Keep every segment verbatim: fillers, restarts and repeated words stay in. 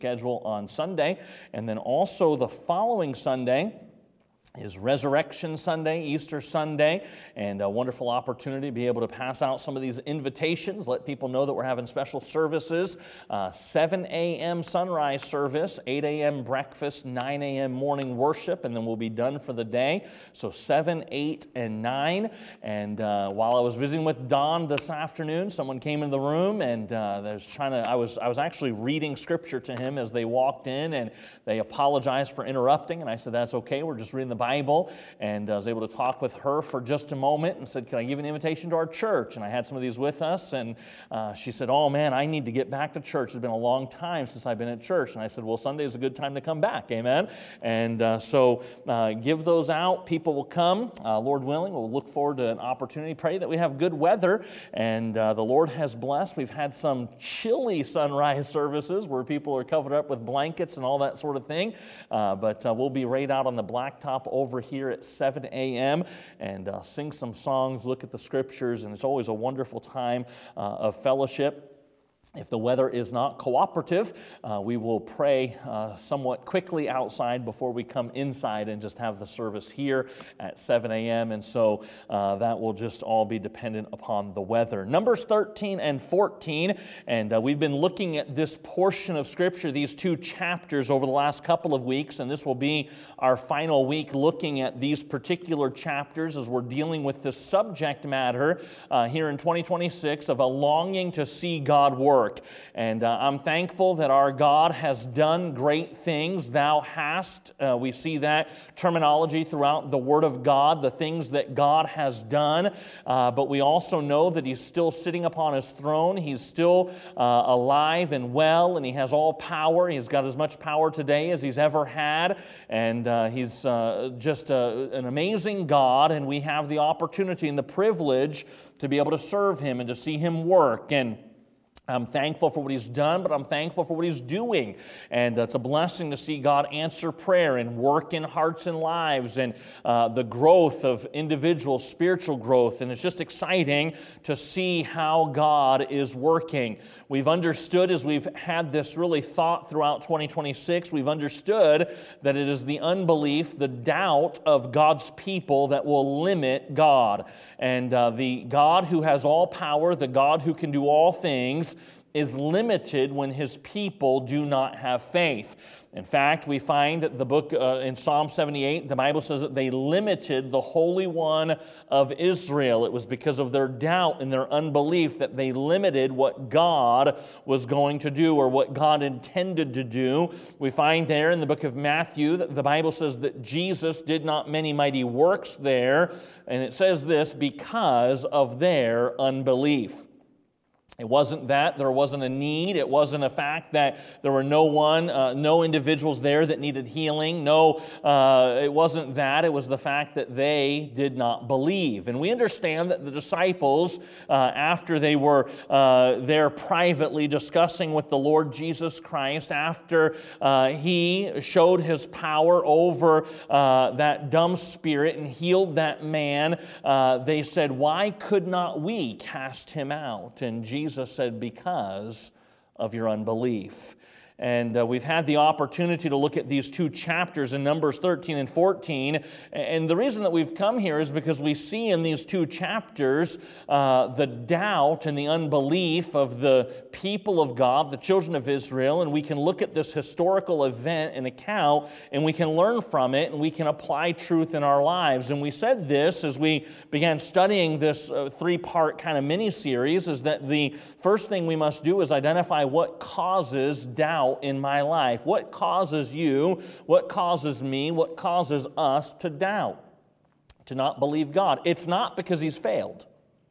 schedule on Sunday. And then also the following Sunday is Resurrection Sunday, Easter Sunday, and a wonderful opportunity to be able to pass out some of these invitations, let people know that we're having special services, uh, seven a.m. sunrise service, eight a.m. breakfast, nine a.m. morning worship, and then we'll be done for the day. So seven, eight, and nine. And uh, while I was visiting with Don this afternoon, someone came in the room, and uh, they was trying to. I was I was actually reading scripture to him as they walked in, and they apologized for interrupting, and I said, "That's okay. We're just reading the Bible," and I was able to talk with her for just a moment and said, "Can I give you an invitation to our church?" And I had some of these with us, and uh, she said, "Oh man, I need to get back to church. It's been a long time since I've been at church." And I said, "Well, Sunday is a good time to come back, amen?" And uh, so uh, give those out. People will come. Uh, Lord willing, we'll look forward to an opportunity. Pray that we have good weather, and uh, the Lord has blessed. We've had some chilly sunrise services where people are covered up with blankets and all that sort of thing, uh, but uh, we'll be right out on the blacktop over here at seven a.m. and uh, sing some songs, look at the scriptures, and it's always a wonderful time uh, of fellowship. If the weather is not cooperative, uh, we will pray uh, somewhat quickly outside before we come inside and just have the service here at seven a.m. And so uh, that will just all be dependent upon the weather. Numbers thirteen and fourteen, and uh, we've been looking at this portion of Scripture, these two chapters over the last couple of weeks, and this will be our final week looking at these particular chapters as we're dealing with the subject matter uh, here in twenty twenty-six of a longing to see God work. And uh, I'm thankful that our God has done great things. Thou hast. Uh, we see that terminology throughout the Word of God, the things that God has done. Uh, but we also know that He's still sitting upon His throne. He's still uh, alive and well, and He has all power. He's got as much power today as He's ever had. And uh, He's uh, just a, an amazing God, and we have the opportunity and the privilege to be able to serve Him and to see Him work. And I'm thankful for what He's done, but I'm thankful for what He's doing. And uh, it's a blessing to see God answer prayer and work in hearts and lives and uh, the growth of individual spiritual growth. And it's just exciting to see how God is working. We've understood as we've had this really thought throughout twenty twenty-six, we've understood that it is the unbelief, the doubt of God's people that will limit God. And uh, the God who has all power, the God who can do all things, is limited when His people do not have faith. In fact, we find that the book uh, in Psalm seventy-eight, the Bible says that they limited the Holy One of Israel. It was because of their doubt and their unbelief that they limited what God was going to do or what God intended to do. We find there in the book of Matthew that the Bible says that Jesus did not many mighty works there, and it says this, because of their unbelief. It wasn't that there wasn't a need. It wasn't a fact that there were no one, uh, no individuals there that needed healing. No, uh, it wasn't that. It was the fact that they did not believe. And we understand that the disciples, uh, after they were uh, there privately discussing with the Lord Jesus Christ, after uh, He showed His power over uh, that dumb spirit and healed that man, uh, they said, "Why could not we cast him out?" And Jesus Jesus said, "Because of your unbelief." And uh, we've had the opportunity to look at these two chapters in Numbers thirteen and fourteen. And the reason that we've come here is because we see in these two chapters uh, the doubt and the unbelief of the people of God, the children of Israel. And we can look at this historical event and account, and we can learn from it, and we can apply truth in our lives. And we said this as we began studying this uh, three-part kind of mini-series, is that the first thing we must do is identify what causes doubt in my life. What causes you, what causes me, what causes us to doubt, to not believe God? It's not because He's failed.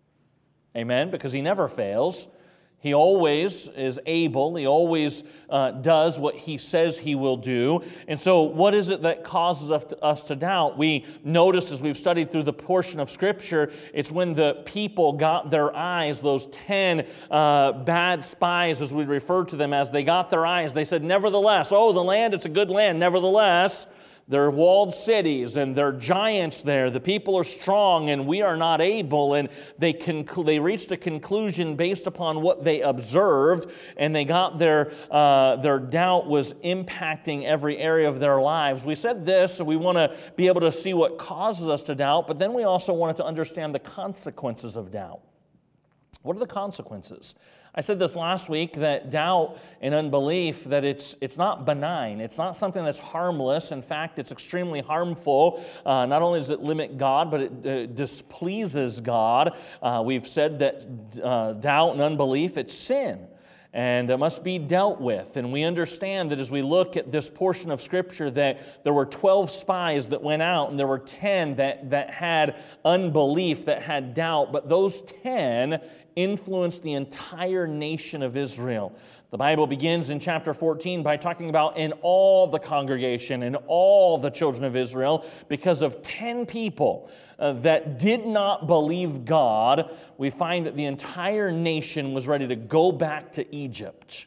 Amen? Because He never fails. He always is able. He always uh, does what He says He will do. And so what is it that causes us to, us to doubt? We notice as we've studied through the portion of Scripture, it's when the people got their eyes, those ten uh, bad spies, as we refer to them as, they got their eyes. They said, nevertheless, oh, the land, it's a good land. Nevertheless, There are walled cities, and there are giants there. The people are strong, and we are not able. And they conclu- they reached a conclusion based upon what they observed, and they got their uh, their doubt was impacting every area of their lives. We said this, so we want to be able to see what causes us to doubt, but then we also wanted to understand the consequences of doubt. What are the consequences? I said this last week, that doubt and unbelief, that it's it's not benign. It's not something that's harmless. In fact, it's extremely harmful. Uh, not only does it limit God, but it uh, displeases God. Uh, we've said that uh, doubt and unbelief, it's sin, and it must be dealt with. And we understand that as we look at this portion of Scripture, that there were twelve spies that went out, and there were ten that, that had unbelief, that had doubt, but those ten influenced the entire nation of Israel. The Bible begins in chapter fourteen by talking about in all the congregation, in all the children of Israel, because of ten people uh, that did not believe God, we find that the entire nation was ready to go back to Egypt.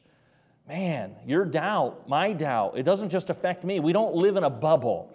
Man, your doubt, my doubt, it doesn't just affect me. We don't live in a bubble.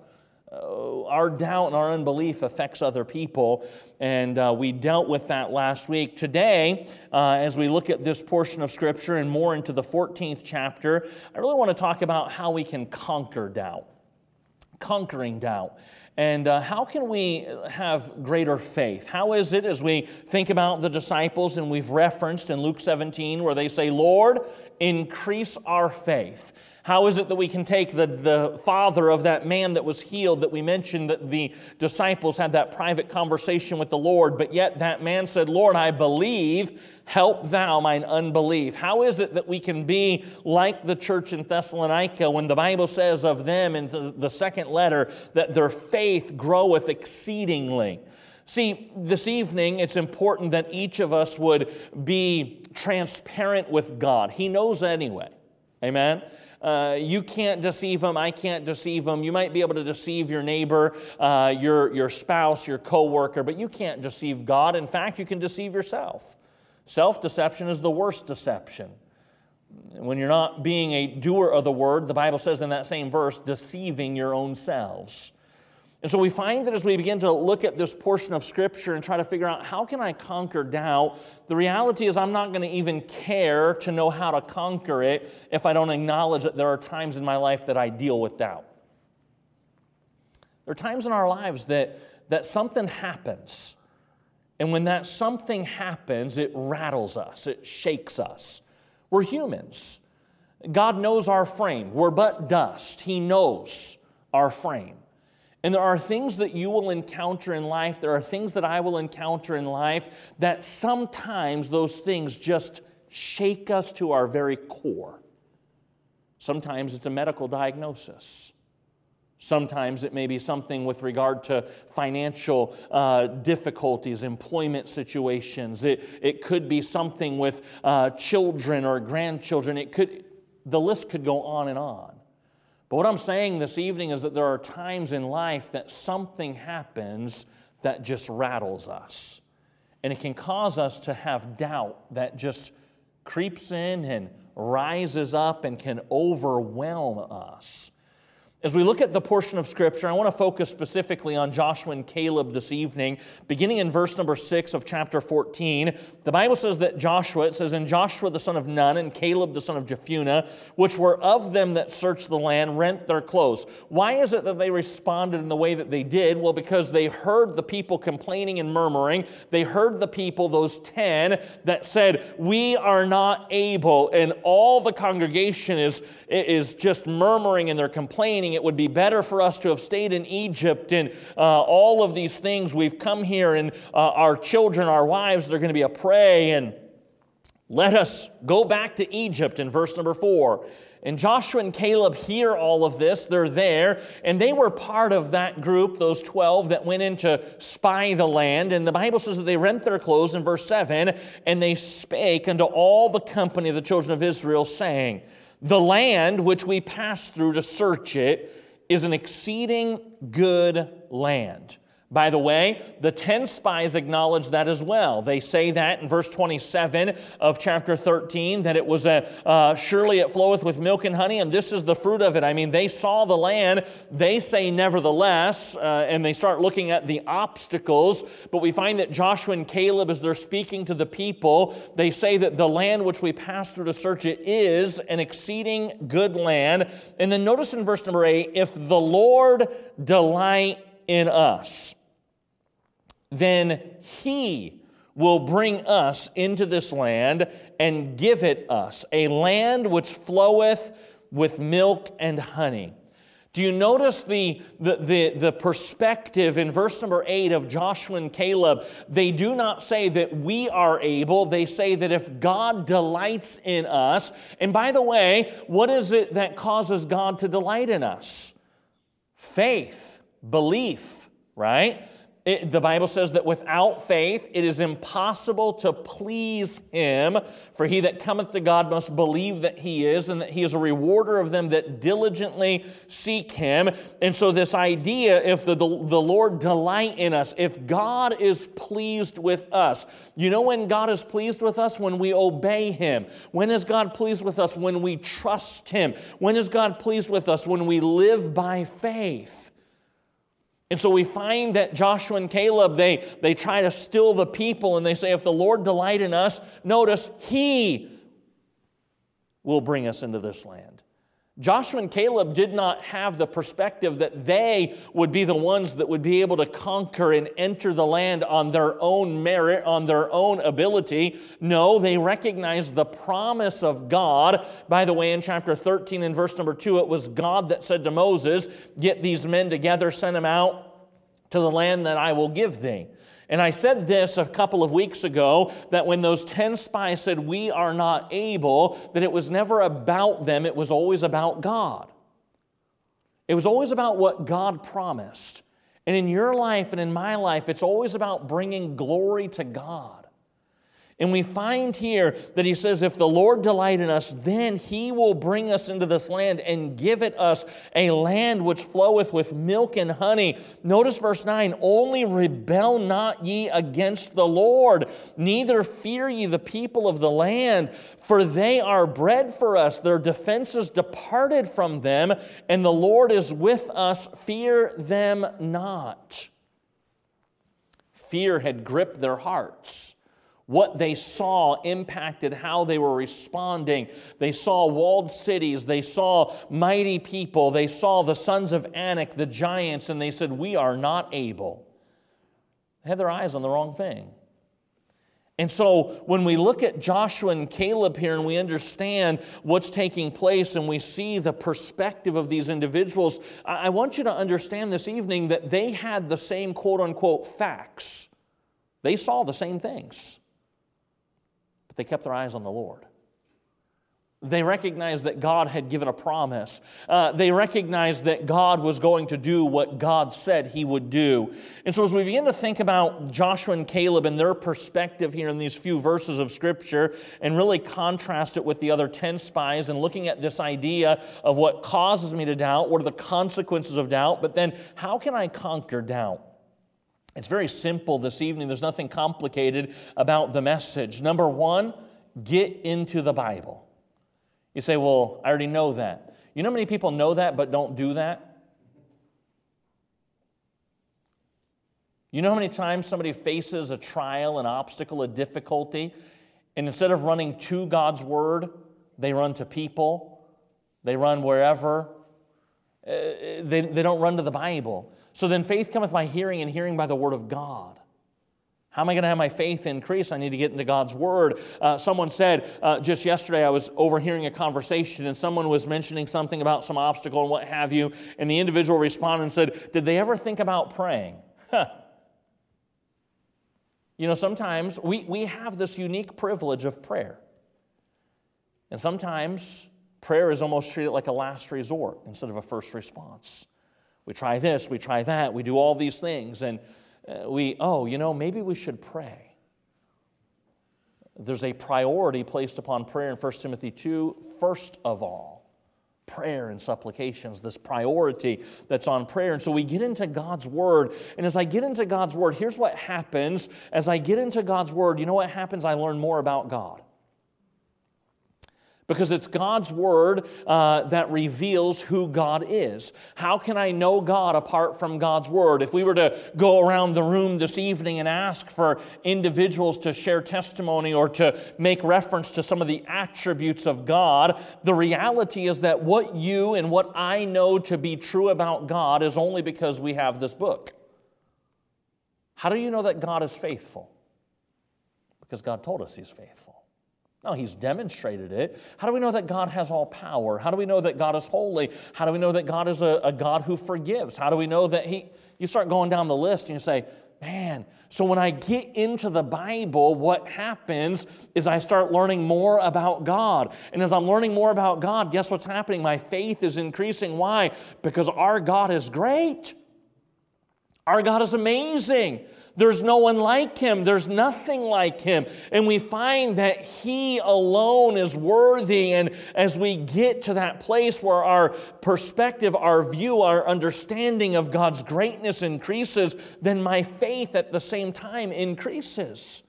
Uh, our doubt and our unbelief affects other people, and uh, we dealt with that last week. Today, uh, as we look at this portion of Scripture and more into the fourteenth chapter, I really want to talk about how we can conquer doubt, conquering doubt. And uh, how can we have greater faith? How is it, as we think about the disciples, and we've referenced in Luke seventeen where they say, Lord, increase our faith. How is it that we can take the, the father of that man that was healed, that we mentioned that the disciples had that private conversation with the Lord, but yet that man said, Lord, I believe, help thou mine unbelief. How is it that we can be like the church in Thessalonica when the Bible says of them in the second letter that their faith groweth exceedingly? See, this evening, it's important that each of us would be transparent with God. He knows anyway. Amen? Uh, you can't deceive them. I can't deceive them. You might be able to deceive your neighbor, uh, your, your spouse, your coworker, but you can't deceive God. In fact, you can deceive yourself. Self-deception is the worst deception. When you're not being a doer of the word, the Bible says in that same verse, deceiving your own selves. And so we find that as we begin to look at this portion of Scripture and try to figure out how can I conquer doubt, the reality is I'm not going to even care to know how to conquer it if I don't acknowledge that there are times in my life that I deal with doubt. There are times in our lives that, that something happens. And when that something happens, it rattles us, it shakes us. We're humans. God knows our frame. We're but dust. He knows our frame. And there are things that you will encounter in life, there are things that I will encounter in life, that sometimes those things just shake us to our very core. Sometimes it's a medical diagnosis. Sometimes it may be something with regard to financial uh, difficulties, employment situations. It, it could be something with uh, children or grandchildren. It could, the list could go on and on. But what I'm saying this evening is that there are times in life that something happens that just rattles us. And it can cause us to have doubt that just creeps in and rises up and can overwhelm us. As we look at the portion of Scripture, I want to focus specifically on Joshua and Caleb this evening. Beginning in verse number six of chapter fourteen, the Bible says that Joshua, it says, and Joshua the son of Nun and Caleb the son of Jephunneh, which were of them that searched the land, rent their clothes. Why is it that they responded in the way that they did? Well, because they heard the people complaining and murmuring. They heard the people, those ten, that said, we are not able, and all the congregation is, is just murmuring and they're complaining. It would be better for us to have stayed in Egypt and uh, all of these things. We've come here and uh, our children, our wives, they're going to be a prey, and let us go back to Egypt in verse number four. And Joshua and Caleb hear all of this. They're there, and they were part of that group, those twelve that went in to spy the land. And the Bible says that they rent their clothes in verse seven, and they spake unto all the company of the children of Israel, saying, the land which we passed through to search it is an exceeding good land. By the way, the ten spies acknowledge that as well. They say that in verse twenty-seven of chapter thirteen, that it was a, uh, surely it floweth with milk and honey, and this is the fruit of it. I mean, they saw the land. They say nevertheless, uh, and they start looking at the obstacles. But we find that Joshua and Caleb, as they're speaking to the people, they say that the land which we passed through to search it is an exceeding good land. And then notice in verse number eight, if the Lord delight in us, then He will bring us into this land and give it us, a land which floweth with milk and honey. Do you notice the, the, the, the perspective in verse number eight of Joshua and Caleb? They do not say that we are able. They say that if God delights in us, and by the way, what is it that causes God to delight in us? Faith, belief, right? It, the Bible says that without faith, it is impossible to please Him. For he that cometh to God must believe that He is, and that He is a rewarder of them that diligently seek Him. And so this idea, if the, the Lord delight in us, if God is pleased with us, you know when God is pleased with us? When we obey Him. When is God pleased with us? When we trust Him. When is God pleased with us? When we live by faith. And so we find that Joshua and Caleb, they, they try to still the people, and they say, if the Lord delight in us, notice, He will bring us into this land. Joshua and Caleb did not have the perspective that they would be the ones that would be able to conquer and enter the land on their own merit, on their own ability. No, they recognized the promise of God. By the way, in chapter thirteen and verse number two, it was God that said to Moses, get these men together, send them out to the land that I will give thee. And I said this a couple of weeks ago, that when those ten spies said, we are not able, that it was never about them, it was always about God. It was always about what God promised. And in your life and in my life, it's always about bringing glory to God. And we find here that He says, if the Lord delight in us, then He will bring us into this land and give it us, a land which floweth with milk and honey. Notice verse nine, only rebel not ye against the Lord, neither fear ye the people of the land, for they are bread for us. Their defenses departed from them, and the Lord is with us. Fear them not. Fear had gripped their hearts. What they saw impacted how they were responding. They saw walled cities. They saw mighty people. They saw the sons of Anak, the giants, and they said, we are not able. They had their eyes on the wrong thing. And so when we look at Joshua and Caleb here and we understand what's taking place and we see the perspective of these individuals, I want you to understand this evening that they had the same quote-unquote facts. They saw the same things. They kept their eyes on the Lord. They recognized that God had given a promise. Uh, they recognized that God was going to do what God said He would do. And so as we begin to think about Joshua and Caleb and their perspective here in these few verses of Scripture and really contrast it with the other ten spies and looking at this idea of what causes me to doubt, what are the consequences of doubt, but then how can I conquer doubt? It's very simple this evening. There's nothing complicated about the message. Number one, get into the Bible. You say, well, I already know that. You know how many people know that but don't do that? You know how many times somebody faces a trial, an obstacle, a difficulty, and instead of running to God's Word, they run to people, they run wherever, uh, they, they don't run to the Bible. So then faith cometh by hearing, and hearing by the Word of God. How am I going to have my faith increase? I need to get into God's Word. Uh, someone said, uh, just yesterday I was overhearing a conversation, and someone was mentioning something about some obstacle and what have you, and the individual responded and said, did they ever think about praying? Huh. You know, sometimes we, we have this unique privilege of prayer. And sometimes prayer is almost treated like a last resort instead of a first response. We try this, we try that, we do all these things, and uh, we, oh, you know, maybe we should pray. There's a priority placed upon prayer in First Timothy two, first of all. prayer and supplications, this priority that's on prayer. And so we get into God's Word. And as I get into God's Word, here's what happens. As I get into God's Word, you know what happens? I learn more about God. Because it's God's Word uh, that reveals who God is. How can I know God apart from God's Word? If we were to go around the room this evening and ask for individuals to share testimony or to make reference to some of the attributes of God, the reality is that what you and what I know to be true about God is only because we have this book. How do you know that God is faithful? Because God told us He's faithful. No, He's demonstrated it. How do we know that God has all power? How do we know that God is holy? How do we know that God is a, a God who forgives? How do we know that He... You start going down the list and you say, man, so when I get into the Bible, what happens is I start learning more about God. And as I'm learning more about God, guess what's happening? My faith is increasing. Why? Because our God is great. Our God is amazing. There's no one like Him. There's nothing like Him. And we find that He alone is worthy. And as we get to that place where our perspective, our view, our understanding of God's greatness increases, then my faith at the same time increases.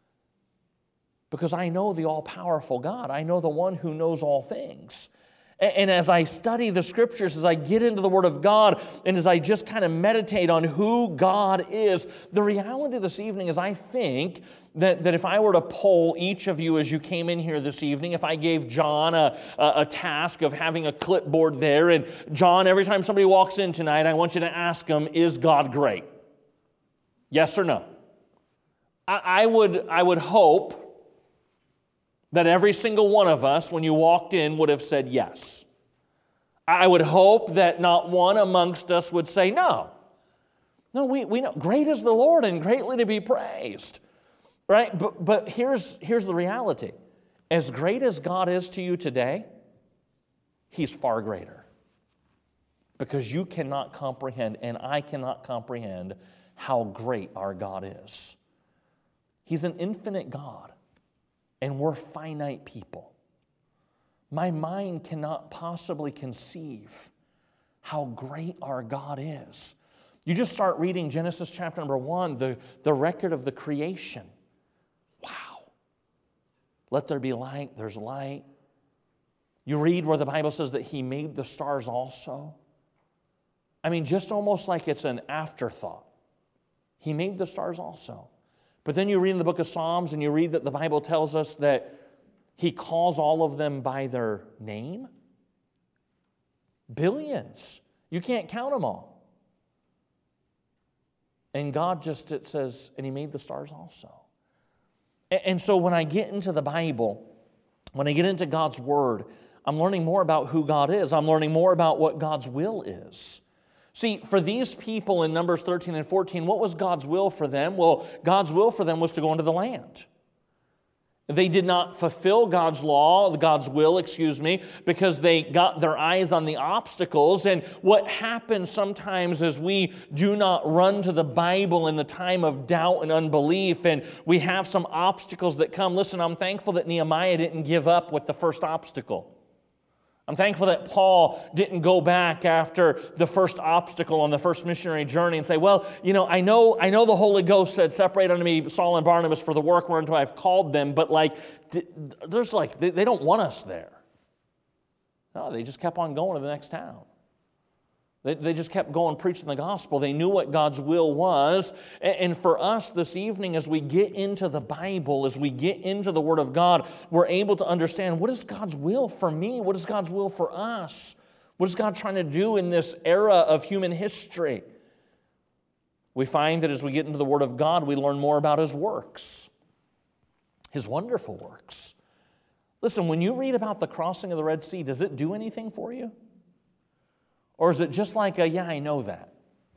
Because I know the all-powerful God. I know the one who knows all things. And as I study the Scriptures, as I get into the Word of God, and as I just kind of meditate on who God is, the reality this evening is I think that, that if I were to poll each of you as you came in here this evening, if I gave John a, a, a task of having a clipboard there, and John, every time somebody walks in tonight, I want you to ask them, is God great? Yes or no? I, I would, I would hope that every single one of us, when you walked in, would have said yes. I would hope that not one amongst us would say no. No, we, we know, great is the Lord and greatly to be praised. Right? But, but here's, here's the reality. As great as God is to you today, He's far greater. Because you cannot comprehend, and I cannot comprehend, how great our God is. He's an infinite God. And we're finite people. My mind cannot possibly conceive how great our God is. You just start reading Genesis chapter number one, the, the record of the creation. Wow. Let there be light, there's light. You read where the Bible says that He made the stars also. I mean, just almost like it's an afterthought. He made the stars also. But then you read in the book of Psalms and you read that the Bible tells us that He calls all of them by their name. Billions. You can't count them all. And God just, it says, and He made the stars also. And so when I get into the Bible, when I get into God's Word, I'm learning more about who God is. I'm learning more about what God's will is. See, for these people in Numbers thirteen and fourteen, what was God's will for them? Well, God's will for them was to go into the land. They did not fulfill God's law, God's will, excuse me, because they got their eyes on the obstacles. And what happens sometimes is we do not run to the Bible in the time of doubt and unbelief, and we have some obstacles that come. Listen, I'm thankful that Nehemiah didn't give up with the first obstacle. I'm thankful that Paul didn't go back after the first obstacle on the first missionary journey and say, well, you know, I know I know the Holy Ghost said, separate unto me Saul and Barnabas for the work whereunto I've called them, but like, there's like, they, they don't want us there. No, they just kept on going to the next town. They, they just kept going preaching the gospel. They knew what God's will was. And, and for us this evening, as we get into the Bible, as we get into the Word of God, we're able to understand, what is God's will for me? What is God's will for us? What is God trying to do in this era of human history? We find that as we get into the Word of God, we learn more about His works, His wonderful works. Listen, when you read about the crossing of the Red Sea, does it do anything for you? Or is it just like, a, yeah, I know that?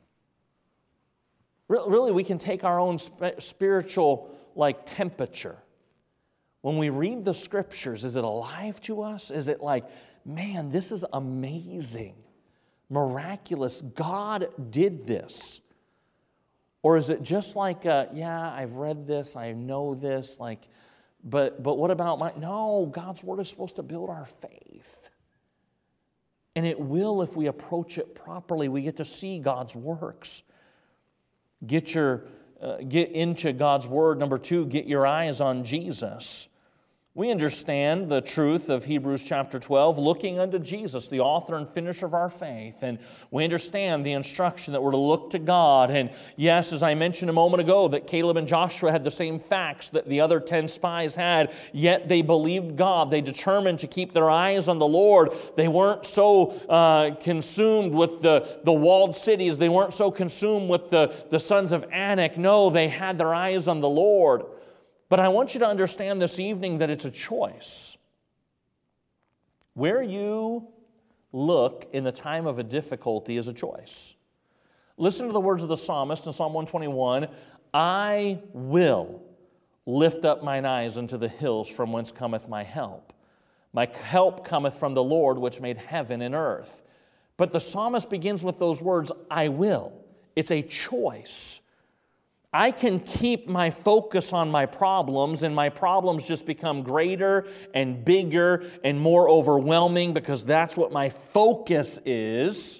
Really, we can take our own spiritual like temperature. When we read the Scriptures, is it alive to us? Is it like, man, this is amazing, miraculous, God did this? Or is it just like, a, yeah, I've read this, I know this, like, but, but what about my, no, God's Word is supposed to build our faith. And it will if we approach it properly. We get to see God's works. Get your uh, get into God's Word. Number two, get your eyes on Jesus. We understand the truth of Hebrews chapter twelve, looking unto Jesus, the author and finisher of our faith. And we understand the instruction that we're to look to God. And yes, as I mentioned a moment ago, that Caleb and Joshua had the same facts that the other ten spies had, yet they believed God. They determined to keep their eyes on the Lord. They weren't so uh, consumed with the, the walled cities. They weren't so consumed with the, the sons of Anak. No, they had their eyes on the Lord. But I want you to understand this evening that it's a choice. Where you look in the time of a difficulty is a choice. Listen to the words of the psalmist in Psalm one twenty-one, I will lift up mine eyes unto the hills from whence cometh my help. My help cometh from the Lord which made heaven and earth. But the psalmist begins with those words, I will. It's a choice. I can keep my focus on my problems, and my problems just become greater and bigger and more overwhelming because that's what my focus is.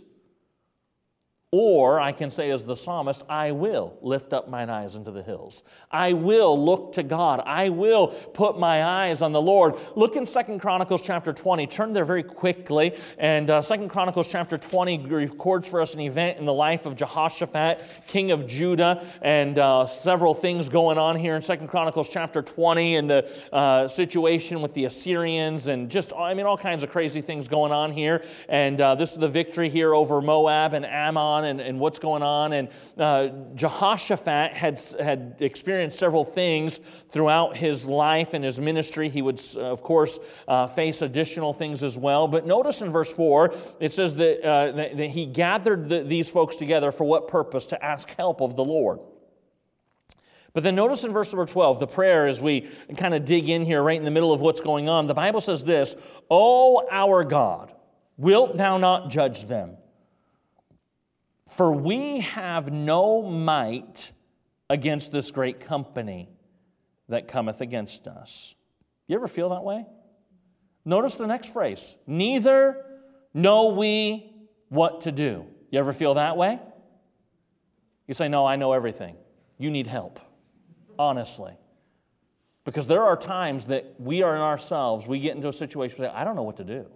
Or I can say as the psalmist, I will lift up mine eyes into the hills. I will look to God. I will put my eyes on the Lord. Look in Second Chronicles chapter twenty. Turn there very quickly. And uh, Second Chronicles chapter twenty records for us an event in the life of Jehoshaphat, king of Judah, and uh, several things going on here in Second Chronicles chapter twenty, and the uh, situation with the Assyrians, and just, I mean, all kinds of crazy things going on here. And uh, this is the victory here over Moab and Ammon, And, and what's going on. And uh, Jehoshaphat had, had experienced several things throughout his life and his ministry. He would, uh, of course, uh, face additional things as well. But notice in verse four, it says that, uh, that, that he gathered the, these folks together for what purpose? To ask help of the Lord. But then notice in verse number twelve, the prayer, as we kind of dig in here right in the middle of what's going on, the Bible says this, O our God, wilt thou not judge them? For we have no might against this great company that cometh against us. You ever feel that way? Notice the next phrase. Neither know we what to do. You ever feel that way? You say, no, I know everything. You need help, honestly. Because there are times that we are in ourselves, we get into a situation where I don't know what to do.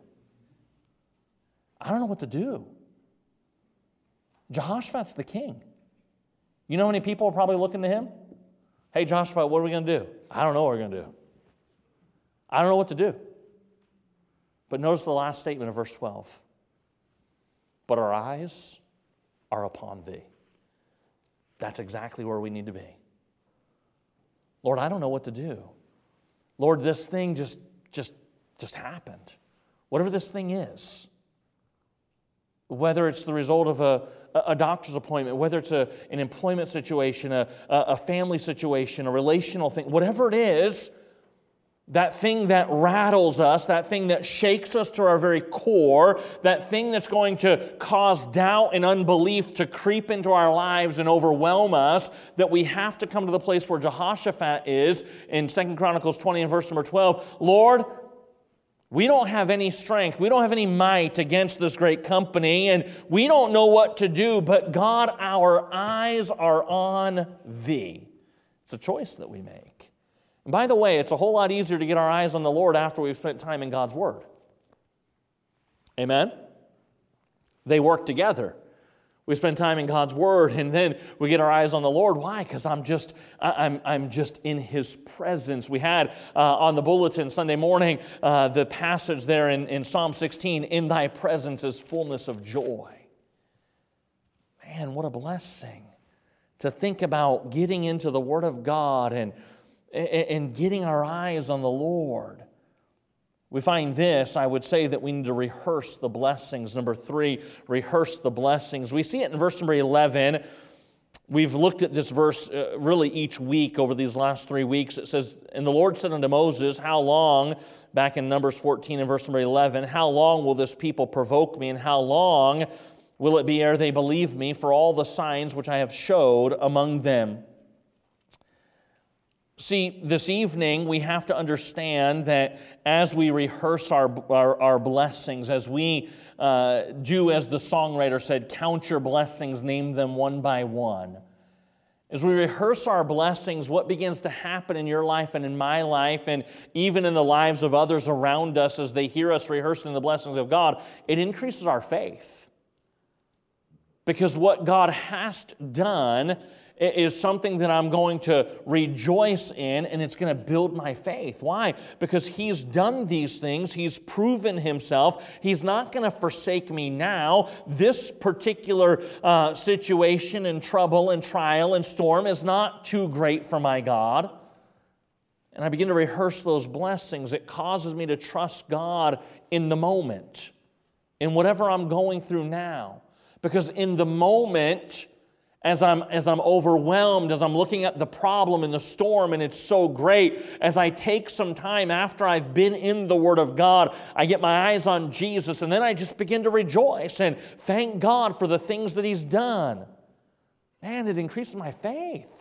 I don't know what to do. Jehoshaphat's the king. You know how many people are probably looking to him? Hey, Jehoshaphat, what are we going to do? I don't know what we're going to do. I don't know what to do. But notice the last statement of verse twelve. But our eyes are upon thee. That's exactly where we need to be. Lord, I don't know what to do. Lord, this thing just, just, just happened. Whatever this thing is. Whether it's the result of a, a doctor's appointment, whether it's a, an employment situation, a, a family situation, a relational thing, whatever it is, that thing that rattles us, that thing that shakes us to our very core, that thing that's going to cause doubt and unbelief to creep into our lives and overwhelm us, that we have to come to the place where Jehoshaphat is in Second Chronicles twenty and verse number twelve. Lord, we don't have any strength. We don't have any might against this great company, and we don't know what to do, but God, our eyes are on Thee. It's a choice that we make. And by the way, it's a whole lot easier to get our eyes on the Lord after we've spent time in God's Word. Amen? They work together. We spend time in God's Word, and then we get our eyes on the Lord. Why? Because I'm just, I'm, I'm just in His presence. We had uh, on the bulletin Sunday morning uh, the passage there in, in Psalm sixteen, in Thy presence is fullness of joy. Man, what a blessing to think about getting into the Word of God and, and getting our eyes on the Lord. We find this, I would say that we need to rehearse the blessings. Number three, rehearse the blessings. We see it in verse number eleven. We've looked at this verse uh, really each week over these last three weeks. It says, and the Lord said unto Moses, how long, back in Numbers fourteen and verse number eleven, how long will this people provoke me, and how long will it be ere they believe me for all the signs which I have showed among them? See, this evening we have to understand that as we rehearse our, our, our blessings, as we uh, do, as the songwriter said, count your blessings, name them one by one. As we rehearse our blessings, what begins to happen in your life and in my life and even in the lives of others around us as they hear us rehearsing the blessings of God, it increases our faith. Because what God has done is something that I'm going to rejoice in, and it's going to build my faith. Why? Because He's done these things. He's proven Himself. He's not going to forsake me now. This particular uh, situation and trouble and trial and storm is not too great for my God. And I begin to rehearse those blessings. It causes me to trust God in the moment, in whatever I'm going through now. Because in the moment, As I'm, as I'm overwhelmed, as I'm looking at the problem and the storm, and it's so great, as I take some time after I've been in the Word of God, I get my eyes on Jesus, and then I just begin to rejoice and thank God for the things that He's done. Man, it increases my faith.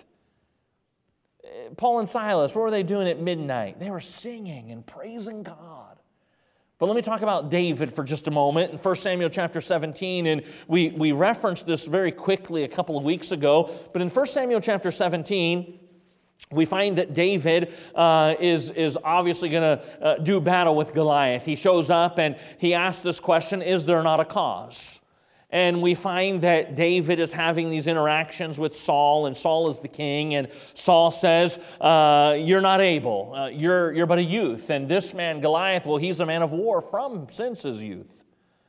Paul and Silas, what were they doing at midnight? They were singing and praising God. But let me talk about David for just a moment in First Samuel chapter seventeen, and we, we referenced this very quickly a couple of weeks ago, but in First Samuel chapter seventeen, we find that David uh, is, is obviously going to uh, do battle with Goliath. He shows up and he asks this question, is there not a cause? And we find that David is having these interactions with Saul, and Saul is the king, and Saul says, uh, you're not able, uh, you're, you're but a youth. And this man, Goliath, well, he's a man of war from since his youth.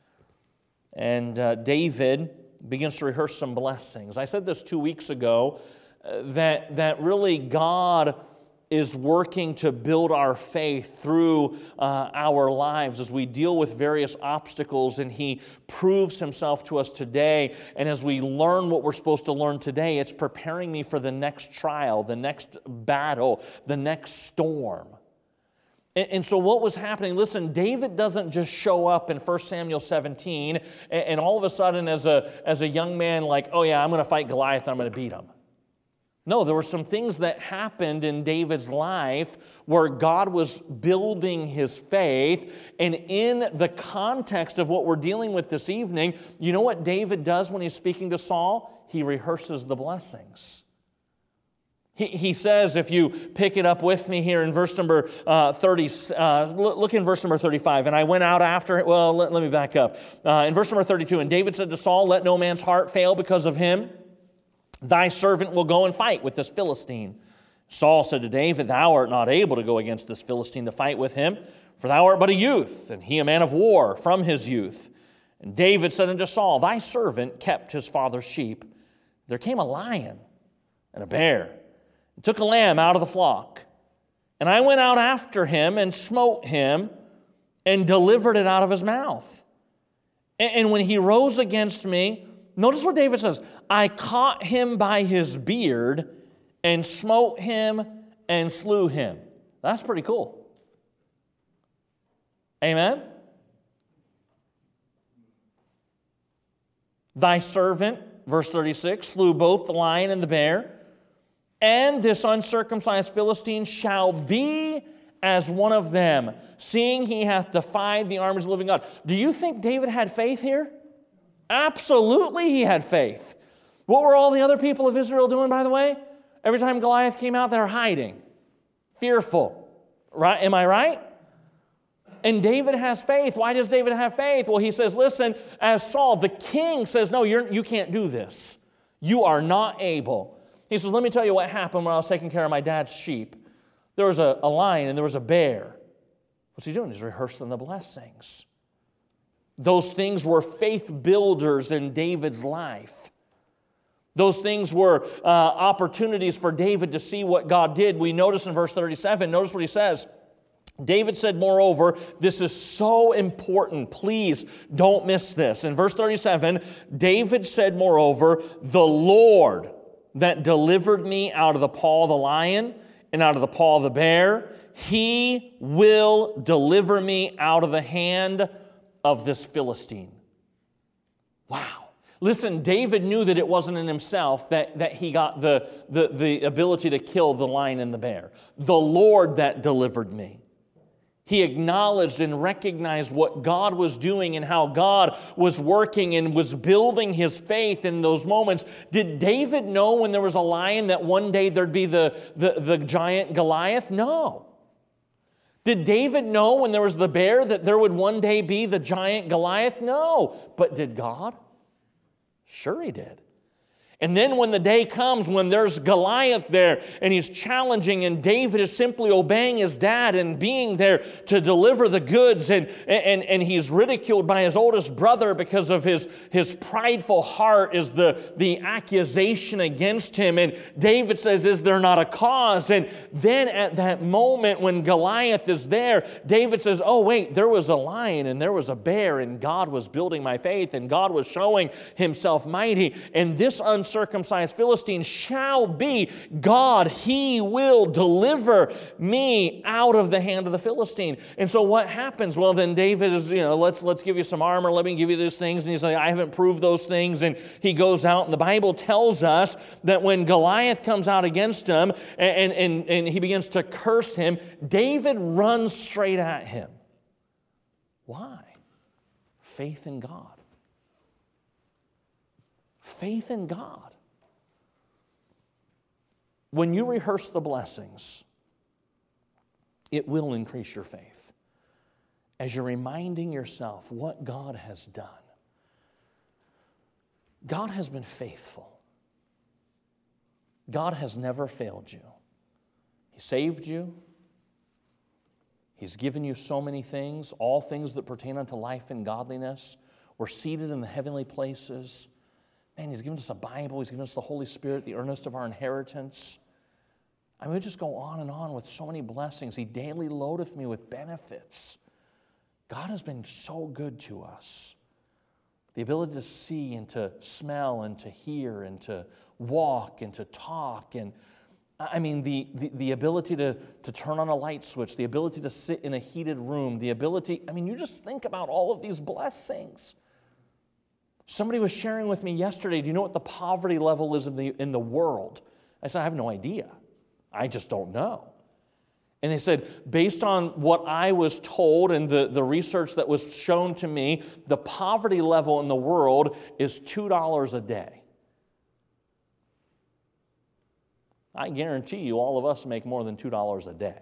And uh, David begins to rehearse some blessings. I said this two weeks ago, uh, that, that really God is working to build our faith through uh, our lives as we deal with various obstacles, and He proves Himself to us today. And as we learn what we're supposed to learn today, it's preparing me for the next trial, the next battle, the next storm. And, and so what was happening, listen, David doesn't just show up in First Samuel seventeen and, and all of a sudden as a, as a young man like, oh yeah, I'm going to fight Goliath, I'm going to beat him. No, there were some things that happened in David's life where God was building his faith. And in the context of what we're dealing with this evening, you know what David does when he's speaking to Saul? He rehearses the blessings. He, he says, if you pick it up with me here in verse number uh, thirty, uh, look in verse number thirty-five. And I went out after, well, let, let me back up. Uh, in verse number thirty-two, and David said to Saul, let no man's heart fail because of him. Thy servant will go and fight with this Philistine. Saul said to David, thou art not able to go against this Philistine to fight with him, for thou art but a youth, and he a man of war from his youth. And David said unto Saul, thy servant kept his father's sheep. There came a lion and a bear, and took a lamb out of the flock. And I went out after him and smote him, and delivered it out of his mouth. And when he rose against me, notice what David says, I caught him by his beard and smote him and slew him. That's pretty cool. Amen? Thy servant, verse thirty-six, slew both the lion and the bear, and this uncircumcised Philistine shall be as one of them, seeing he hath defied the armies of the living God. Do you think David had faith here? Absolutely he had faith. What were all the other people of Israel doing, by the way? Every time Goliath came out, they were hiding, fearful. Right? Am I right? And David has faith. Why does David have faith? Well, he says, listen, as Saul, the king says, no, you're, you can't do this. You are not able. He says, let me tell you what happened when I was taking care of my dad's sheep. There was a, a lion and there was a bear. What's he doing? He's rehearsing the blessings. Those things were faith builders in David's life. Those things were uh, opportunities for David to see what God did. We notice in verse thirty-seven, notice what he says. David said, moreover, this is so important. Please don't miss this. In verse thirty-seven, David said, moreover, the Lord that delivered me out of the paw of the lion and out of the paw of the bear, He will deliver me out of the hand of this Philistine. Wow. Listen, David knew that it wasn't in himself that, that he got the, the, the ability to kill the lion and the bear. The Lord that delivered me. He acknowledged and recognized what God was doing and how God was working and was building his faith in those moments. Did David know when there was a lion that one day there'd be the, the, the giant Goliath? No. Did David know when there was the bear that there would one day be the giant Goliath? No. But did God? Sure he did. And then when the day comes when there's Goliath there and he's challenging and David is simply obeying his dad and being there to deliver the goods and, and, and he's ridiculed by his oldest brother because of his, his prideful heart is the, the accusation against him. And David says, is there not a cause? And then at that moment when Goliath is there, David says, oh wait, there was a lion and there was a bear and God was building my faith and God was showing himself mighty. And this uncircumcised Circumcised Philistine shall be God. He will deliver me out of the hand of the Philistine. And so what happens? Well, then David is, you know, let's let's give you some armor. Let me give you these things. And he's like, I haven't proved those things. And he goes out. And the Bible tells us that when Goliath comes out against him and, and, and he begins to curse him, David runs straight at him. Why? Faith in God. Faith in God. When you rehearse the blessings, it will increase your faith as you're reminding yourself what God has done. God has been faithful. God has never failed you. He saved you. He's given you so many things, all things that pertain unto life and godliness. We're seated in the heavenly places. Man, he's given us a Bible. He's given us the Holy Spirit, the earnest of our inheritance. I mean, we just go on and on with so many blessings. He daily loadeth me with benefits. God has been so good to us. The ability to see and to smell and to hear and to walk and to talk. And I mean, the, the, the ability to, to turn on a light switch, the ability to sit in a heated room, the ability, I mean, you just think about all of these blessings. Somebody was sharing with me yesterday, do you know what the poverty level is in the, in the world? I said, I have no idea. I just don't know. And they said, based on what I was told and the, the research that was shown to me, the poverty level in the world is two dollars a day. I guarantee you all of us make more than two dollars a day.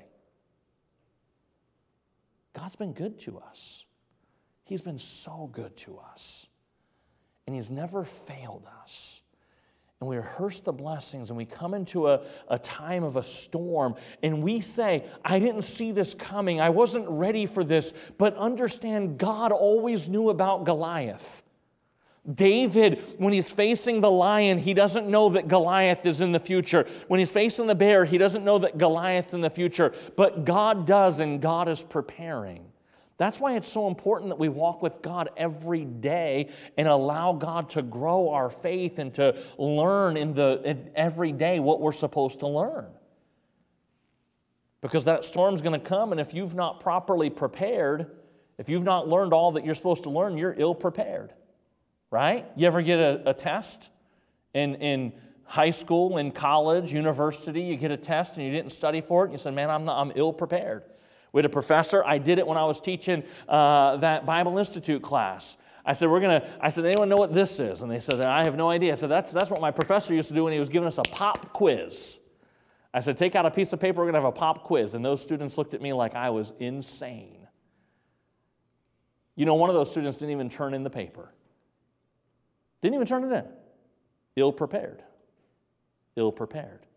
God's been good to us. He's been so good to us. And he's never failed us. And we rehearse the blessings and we come into a, a time of a storm and we say, I didn't see this coming. I wasn't ready for this. But understand, God always knew about Goliath. David, when he's facing the lion, he doesn't know that Goliath is in the future. When he's facing the bear, he doesn't know that Goliath's in the future. But God does, and God is preparing. That's why it's so important that we walk with God every day and allow God to grow our faith and to learn in the in every day what we're supposed to learn. Because that storm's going to come, and if you've not properly prepared, if you've not learned all that you're supposed to learn, you're ill-prepared. Right? You ever get a, a test in, in high school, in college, university, you get a test and you didn't study for it, and you said, man, I'm, not, I'm ill-prepared. We had a professor, I did it when I was teaching uh, that Bible Institute class. I said, we're going to, I said, anyone know what this is? And they said, I have no idea. I said, that's, that's what my professor used to do when he was giving us a pop quiz. I said, take out a piece of paper, we're going to have a pop quiz. And those students looked at me like I was insane. You know, one of those students didn't even turn in the paper. Didn't even turn it in. Ill-prepared. Ill-prepared.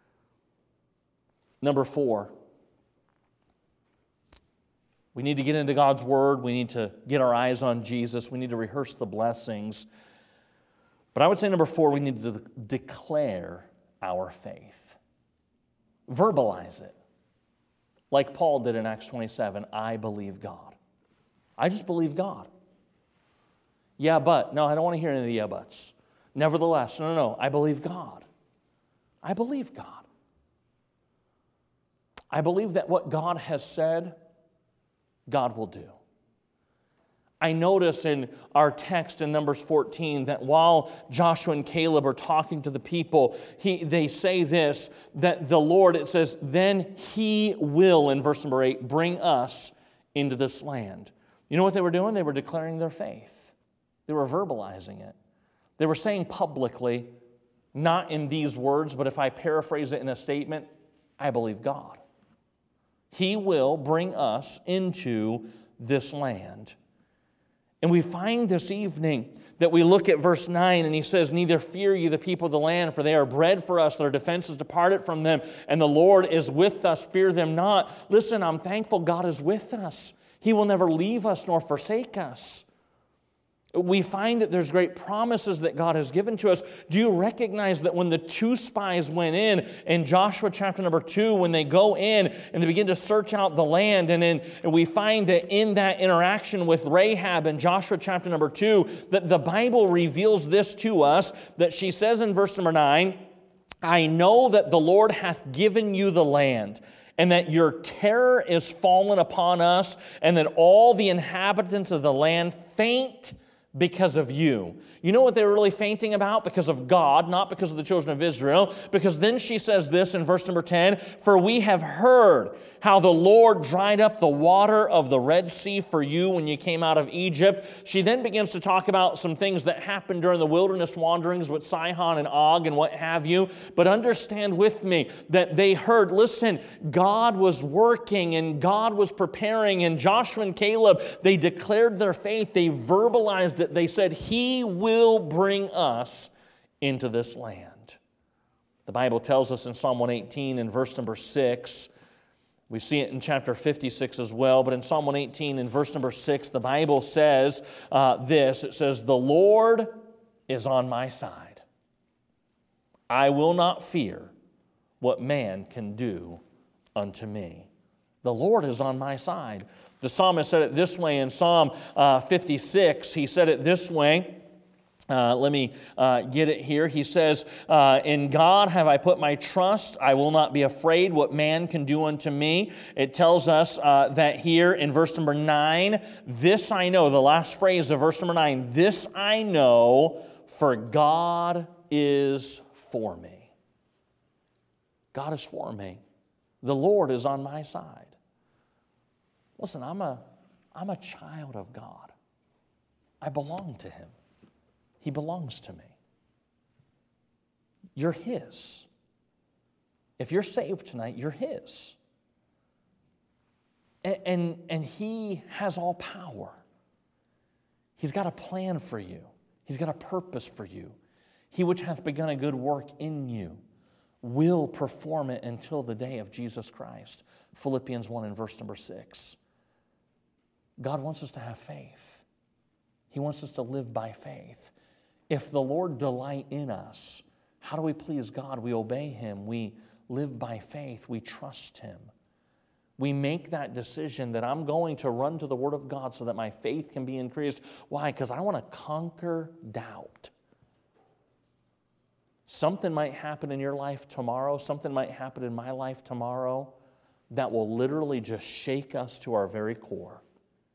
Number four, we need to get into God's Word. We need to get our eyes on Jesus. We need to rehearse the blessings. But I would say number four, we need to declare our faith. Verbalize it. Like Paul did in Acts twenty-seven, I believe God. I just believe God. Yeah, but. No, I don't want to hear any of the yeah, buts. Nevertheless, no, no, no. I believe God. I believe God. I believe that what God has said, God will do. I notice in our text in Numbers fourteen that while Joshua and Caleb are talking to the people, he, they say this, that the Lord, it says, then He will, in verse number eight, bring us into this land. You know what they were doing? They were declaring their faith. They were verbalizing it. They were saying publicly, not in these words, but if I paraphrase it in a statement, I believe God. He will bring us into this land. And we find this evening that we look at verse nine, and he says, neither fear ye the people of the land, for they are bread for us, their defense is departed from them, and the Lord is with us, fear them not. Listen, I'm thankful God is with us. He will never leave us nor forsake us. We find that there's great promises that God has given to us. Do you recognize that when the two spies went in, in Joshua chapter number two, when they go in and they begin to search out the land, and, in, and we find that in that interaction with Rahab in Joshua chapter number two, that the Bible reveals this to us, that she says in verse number nine, I know that the Lord hath given you the land, and that your terror is fallen upon us, and that all the inhabitants of the land faint because of you. You know what they were really fainting about? Because of God, not because of the children of Israel. Because then she says this in verse number ten, for we have heard how the Lord dried up the water of the Red Sea for you when you came out of Egypt. She then begins to talk about some things that happened during the wilderness wanderings with Sihon and Og and what have you. But understand with me that they heard, listen, God was working and God was preparing, and Joshua and Caleb, they declared their faith, they verbalized it, they said, He will bring us into this land. The Bible tells us in Psalm one eighteen in verse number six, we see it in chapter fifty-six as well, but in Psalm one eighteen in verse number six, the Bible says uh, this, it says, the Lord is on my side. I will not fear what man can do unto me. The Lord is on my side. The psalmist said it this way in Psalm uh, fifty-six. He said it this way. Uh, let me uh, get it here. He says, uh, in God have I put my trust. I will not be afraid what man can do unto me. It tells us uh, that here in verse number nine, this I know, the last phrase of verse number nine, this I know, for God is for me. God is for me. The Lord is on my side. Listen, I'm a, I'm a child of God. I belong to Him. He belongs to me. You're His. If you're saved tonight, you're His. And, and, and He has all power. He's got a plan for you. He's got a purpose for you. He which hath begun a good work in you will perform it until the day of Jesus Christ. Philippians one and verse number six. God wants us to have faith. He wants us to live by faith. If the Lord delight in us, how do we please God? We obey Him. We live by faith. We trust Him. We make that decision that I'm going to run to the Word of God so that my faith can be increased. Why? Because I want to conquer doubt. Something might happen in your life tomorrow. Something might happen in my life tomorrow that will literally just shake us to our very core.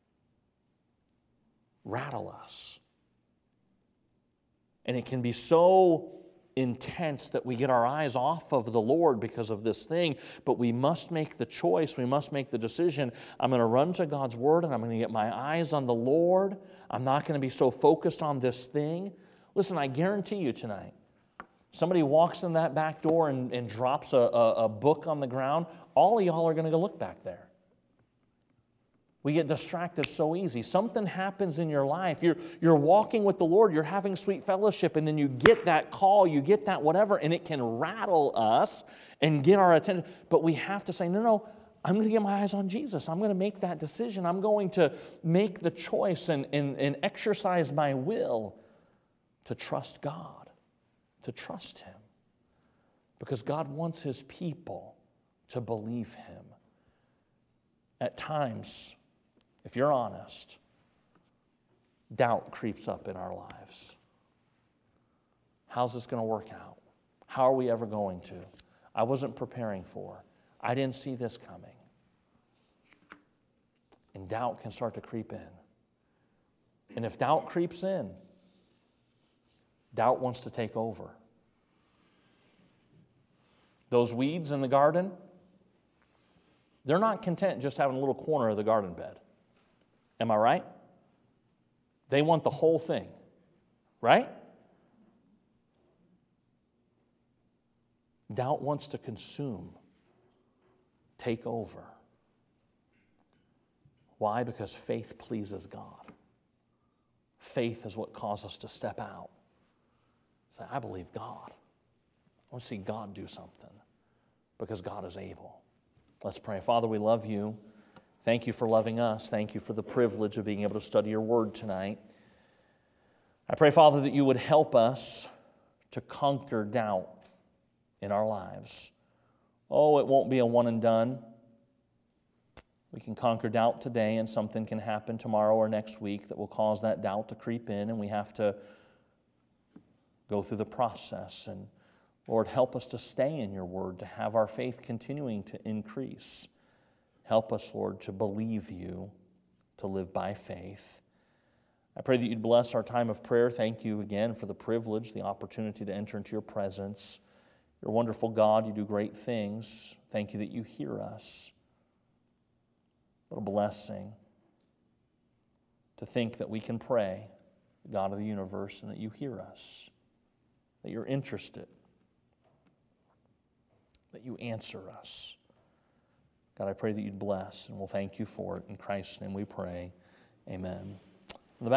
Rattle us. And it can be so intense that we get our eyes off of the Lord because of this thing, but we must make the choice, we must make the decision. I'm going to run to God's Word and I'm going to get my eyes on the Lord. I'm not going to be so focused on this thing. Listen, I guarantee you tonight, somebody walks in that back door and, and drops a, a, a book on the ground, all of y'all are going to go look back there. We get distracted so easy. Something happens in your life. You're, you're walking with the Lord. You're having sweet fellowship, and then you get that call, you get that whatever, and it can rattle us and get our attention. But we have to say, no, no, I'm going to get my eyes on Jesus. I'm going to make that decision. I'm going to make the choice and, and, and exercise my will to trust God, to trust Him. Because God wants His people to believe Him. At times, if you're honest, doubt creeps up in our lives. How's this going to work out? How are we ever going to? I wasn't preparing for. I didn't see this coming. And doubt can start to creep in. And if doubt creeps in, doubt wants to take over. Those weeds in the garden, they're not content just having a little corner of the garden bed. Am I right? They want the whole thing, right? Doubt wants to consume, take over. Why? Because faith pleases God. Faith is what causes us to step out. Say, I believe God. I want to see God do something because God is able. Let's pray. Father, we love you. Thank you for loving us. Thank you for the privilege of being able to study your word tonight. I pray, Father, that you would help us to conquer doubt in our lives. Oh, it won't be a one and done. We can conquer doubt today, and something can happen tomorrow or next week that will cause that doubt to creep in, and we have to go through the process. And Lord, help us to stay in your word, to have our faith continuing to increase. Help us, Lord, to believe you, to live by faith. I pray that you'd bless our time of prayer. Thank you again for the privilege, the opportunity to enter into your presence. You're a wonderful God. You do great things. Thank you that you hear us. What a blessing to think that we can pray, God of the universe, and that you hear us, that you're interested, that you answer us. God, I pray that you'd bless, and we'll thank you for it. In Christ's name we pray. Amen.